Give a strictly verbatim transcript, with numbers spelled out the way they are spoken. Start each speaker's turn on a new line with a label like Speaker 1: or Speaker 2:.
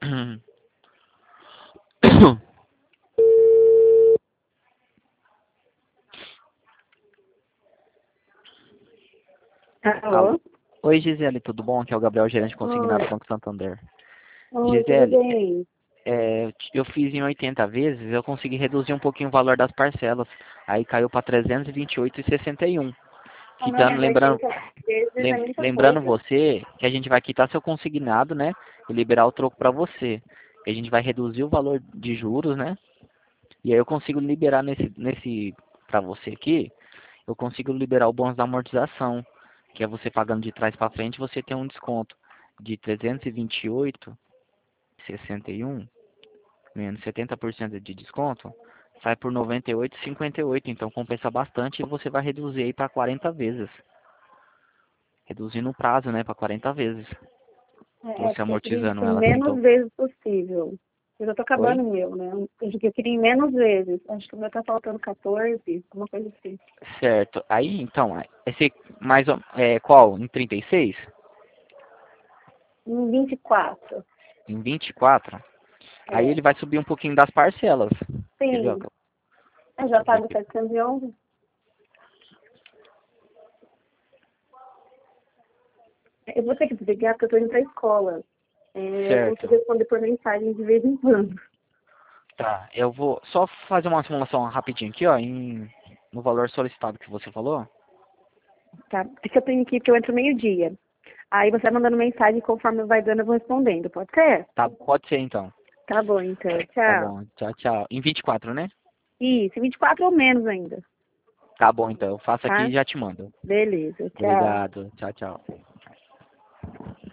Speaker 1: Alô?
Speaker 2: Oi, Gisele, tudo bom? Aqui é o Gabriel, gerente consignado do
Speaker 1: Oi.
Speaker 2: Banco Santander.
Speaker 1: Oi, tudo
Speaker 2: Gisele,
Speaker 1: bem?
Speaker 2: é, eu fiz em oitenta vezes, eu consegui reduzir um pouquinho o valor das parcelas. Aí caiu para trezentos e vinte e oito e sessenta e um.
Speaker 1: Ah, não,
Speaker 2: Quitando,
Speaker 1: mas
Speaker 2: lembrando,
Speaker 1: oitenta vezes é
Speaker 2: lem-
Speaker 1: muita
Speaker 2: lembrando
Speaker 1: coisa.
Speaker 2: você que a gente vai quitar seu consignado, né? E liberar o troco para você. A gente vai reduzir o valor de juros, né? E aí eu consigo liberar nesse, nesse para você aqui, eu consigo liberar o bônus da amortização, que é você pagando de trás para frente, você tem um desconto de trezentos e vinte e oito e sessenta e um, menos setenta por cento de desconto, sai por noventa e oito e cinquenta e oito, então compensa bastante e você vai reduzir aí para quarenta vezes. Reduzindo o prazo, né, para quarenta vezes.
Speaker 1: É, é,
Speaker 2: Você
Speaker 1: porque eu queria
Speaker 2: amortizando
Speaker 1: isso
Speaker 2: ela assim,
Speaker 1: menos
Speaker 2: então.
Speaker 1: vezes possível. Eu já tô
Speaker 2: Oi?
Speaker 1: acabando o meu, né? Eu eu queria em menos vezes. Acho que o meu tá faltando quatorze, alguma coisa assim.
Speaker 2: Certo. Aí, então, esse mais ou- é, qual? Em trinta e seis?
Speaker 1: Em vinte e quatro.
Speaker 2: Em vinte e quatro? Aí
Speaker 1: É.
Speaker 2: ele vai subir um pouquinho das parcelas. Quer ver? Ó,
Speaker 1: Sim.
Speaker 2: deixa
Speaker 1: Eu já
Speaker 2: eu ver
Speaker 1: pago
Speaker 2: aqui.
Speaker 1: setecentos e onze. Eu vou ter que desligar porque eu tô indo pra escola. É, eu vou te
Speaker 2: Certo.
Speaker 1: responder por mensagem de vez em quando.
Speaker 2: Tá. Eu vou só fazer uma simulação rapidinho aqui, ó, em, no valor solicitado que você falou.
Speaker 1: Tá? Porque eu tenho que ir, porque eu entro meio-dia. Aí você vai mandando mensagem, conforme vai dando, eu vou respondendo. Pode ser?
Speaker 2: Tá, pode ser então.
Speaker 1: Tá bom, então.
Speaker 2: Tá
Speaker 1: Tchau.
Speaker 2: bom. Tchau, tchau. Em vinte e quatro, né?
Speaker 1: Isso, vinte e quatro ou menos ainda.
Speaker 2: Tá bom, então. Eu faço aqui
Speaker 1: Tá?
Speaker 2: e já te mando.
Speaker 1: Beleza. Tchau.
Speaker 2: Obrigado. Tchau, tchau.